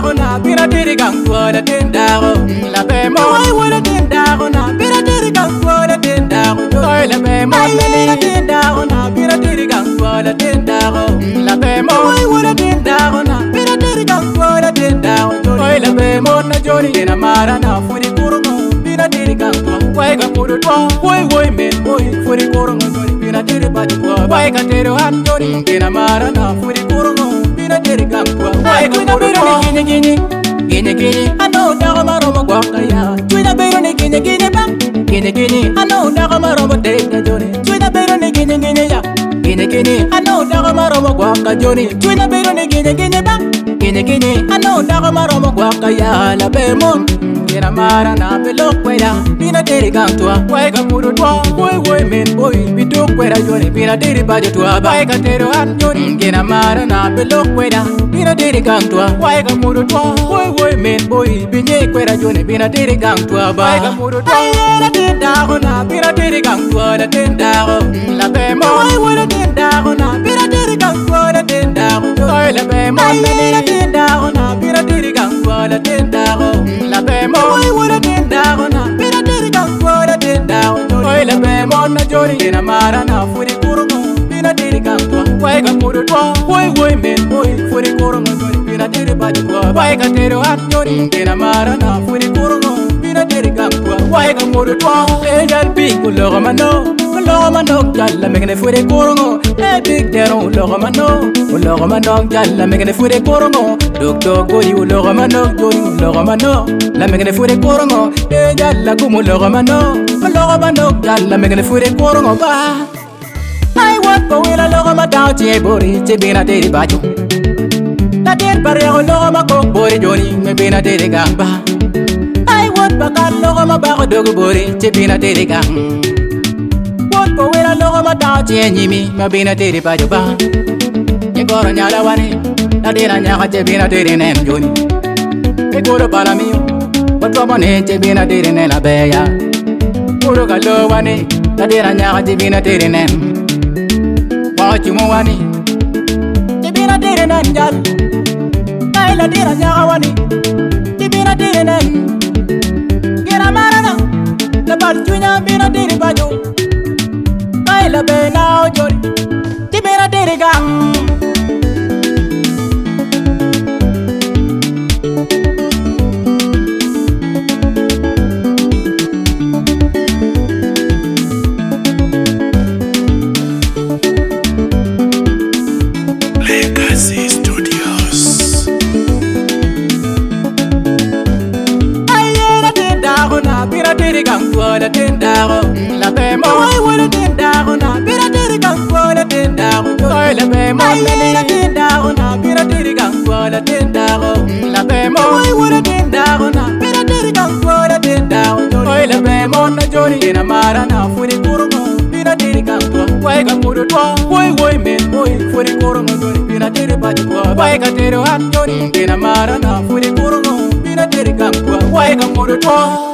dago na bira diri gang tuara den dago la be mo ay wala den dago na bira diri gang tuara den dago joy la be mo la den dago na bira diri gang tuara den dago la be mo ay wala den dago na bira diri gang tuara den dago joy la be mo na jori na mara na furi kurungo bira diri gang tuara wai ga puru twa woi men woi furi kurungo jori bira diri ba tuara wai ga tero an jori na mara na furi kurungo bira diri gang tuara wai ga puru twa gini ano dago maromo gwakaya tuina bero ni gini ba gini ano dago maromo deka joni tuina bero ni gini ya gini ano dago maromo gwaka joni tuina bero ni gini ba gini ano dago maromo gwakaya la bemon kira mara na pelo kwela bina deri gang tua wai ga puru twa woi men boy bidu kwela joni bina deri ba tua wai ga tero an joni kira mara na pelo kwela bina deri gang tua wai ga puru twa woi men boy binye kwela joni bina deri gang tua wai ga puru twa la den dago na bina deri gang tua la den dago la be mo wai la den dago na bina deri gang tua la den dago joy la be mo la den dago na bina deri gang tua la den dago la be mo wai wala den dago na bina diri gang tuara den dago joy la be mo na jori na mara na furi kurungo bina diri gang tua wai ga puru twa woi men boy furi kurungo jori bina diri ba tua wai ga tero an jori na mara na furi kurungo bina diri gang tua wai ga puru twa e dal bi kulo mano jalla megene furi kurungo e big dero lo mano jalla megene furi kurungo dokto gori lo mano jori lo mano la megene fure korongo e jalla gumu logo mano jalla megene fure korongo ba ai wat bo wela logo ma daw ti bori ti bina de baju la der bare logo ma ko bori joni me bina de gamba ai wat ba kan logo ma ba ko dogo bori ti bina de gang wat bo wela logo ma daw ti nyimi me bina de baju ba ye goro nyala wani la dira nya ti bina de nem joni e goro para mio Watu wane tibina dirine la beya Uru kalo wane Tadira nyaka tibina dirine Wachumu wane Tibina dirine njal Naila dira nyaka wane Tibina dirine Gira marana Lebar chunya bina diri baju Naila bena ojori Tibina diri gang diri gang tuara den dago la be mo wai wala den dago na bira diri gang tuara den dago joy la be mo la den dago na bira diri gang tuara den dago la be mo wai wala den dago na bira diri gang tuara den dago joy la be mo na jori na mara na furi kurungo bira diri gang tuara wai ga puru twa woi men boy furi kurungo jori bira diri ba tuara wai ga tero an jori na mara na furi kurungo bira diri gang tuara wai ga puru twa